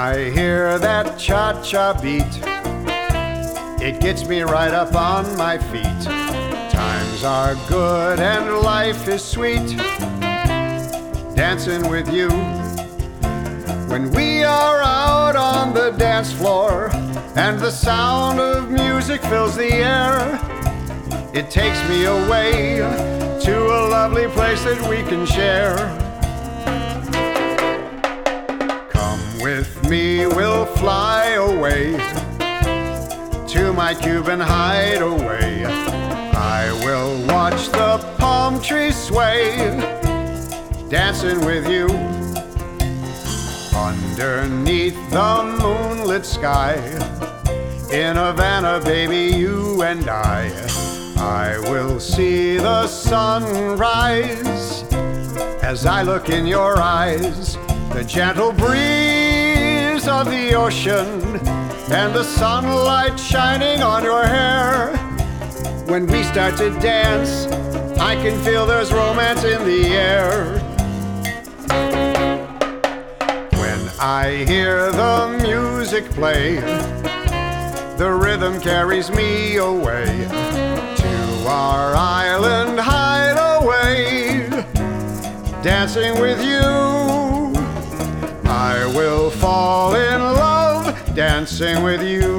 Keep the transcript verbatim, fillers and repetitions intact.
I hear that cha-cha beat, it gets me right up on my feet. Times are good and life is sweet, dancing with you. When we are out on the dance floor and the sound of music fills the air, it takes me away to a lovely place that we can share. Come with me, we'll fly away to my Cuban hideaway. I will watch the palm trees sway, dancing with you. Underneath the moonlit sky, in Havana, baby, you and I, I will see the sun rise as I look in your eyes. The gentle breeze of the ocean and the sunlight shining on your hair. When we start to dance, I can feel there's romance in the air. I hear the music play, the rhythm carries me away to our island hideaway, dancing with you. I will fall in love dancing with you.